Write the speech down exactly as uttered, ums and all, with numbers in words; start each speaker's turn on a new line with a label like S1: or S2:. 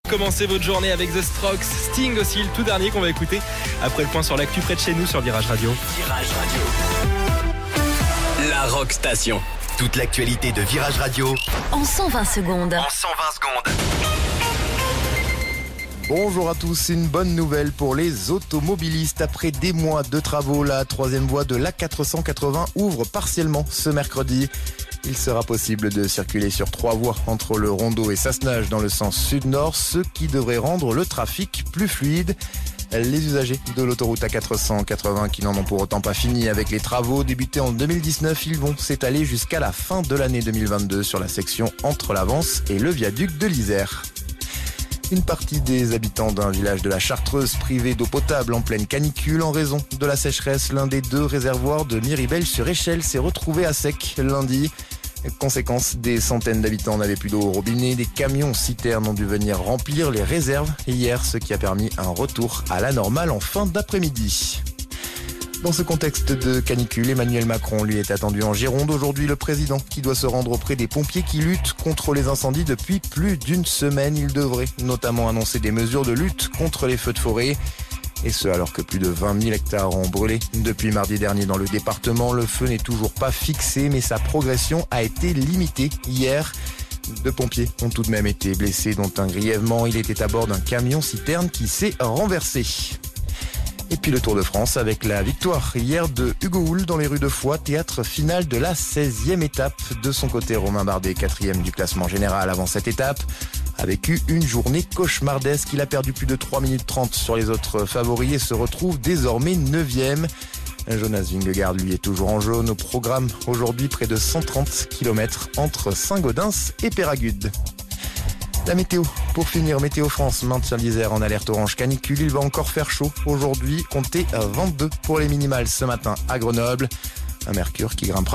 S1: Commencez votre journée avec The Strokes, Sting aussi, le tout dernier qu'on va écouter après le point sur l'actu près de chez nous sur Virage Radio.
S2: Virage Radio. La Rock Station. Toute l'actualité de Virage Radio
S3: en cent vingt secondes.
S2: En cent vingt secondes.
S4: Bonjour à tous, une bonne nouvelle pour les automobilistes. Après des mois de travaux, la troisième voie de l'A quatre cent quatre-vingts ouvre partiellement ce mercredi. Il sera possible de circuler sur trois voies entre le Rondeau et Sassenage dans le sens sud-nord, ce qui devrait rendre le trafic plus fluide. Les usagers de l'autoroute A quatre cent quatre-vingts qui n'en ont pour autant pas fini avec les travaux débutés en deux mille dix-neuf, ils vont s'étaler jusqu'à la fin de l'année deux mille vingt-deux sur la section entre l'Avance et le viaduc de l'Isère. Une partie des habitants d'un village de la Chartreuse privés d'eau potable en pleine canicule en raison de la sécheresse. L'un des deux réservoirs de Miribel-sur-Échelle s'est retrouvé à sec lundi. Conséquence, des centaines d'habitants n'avaient plus d'eau au robinet. Des camions citernes ont dû venir remplir les réserves hier, ce qui a permis un retour à la normale en fin d'après-midi. Dans ce contexte de canicule, Emmanuel Macron lui est attendu en Gironde. Aujourd'hui, le président qui doit se rendre auprès des pompiers qui luttent contre les incendies depuis plus d'une semaine. Il devrait notamment annoncer des mesures de lutte contre les feux de forêt. Et ce, alors que plus de vingt mille hectares ont brûlé depuis mardi dernier dans le département. Le feu n'est toujours pas fixé, mais sa progression a été limitée hier. Deux pompiers ont tout de même été blessés, dont un grièvement. Il était à bord d'un camion citerne qui s'est renversé. Et puis le Tour de France avec la victoire hier de Hugo Houle dans les rues de Foix, théâtre final de la seizième étape. De son côté, Romain Bardet, quatrième du classement général avant cette étape, a vécu une journée cauchemardesque. Il a perdu plus de trois minutes trente sur les autres favoris et se retrouve désormais neuvième. Jonas Vingegaard, lui, est toujours en jaune. Au programme aujourd'hui, près de cent trente kilomètres entre Saint-Gaudens et Péragudes. La météo, pour finir, Météo France maintient l'Isère en alerte orange canicule. Il va encore faire chaud aujourd'hui, comptez vingt-deux pour les minimales ce matin à Grenoble. Un mercure qui grimpera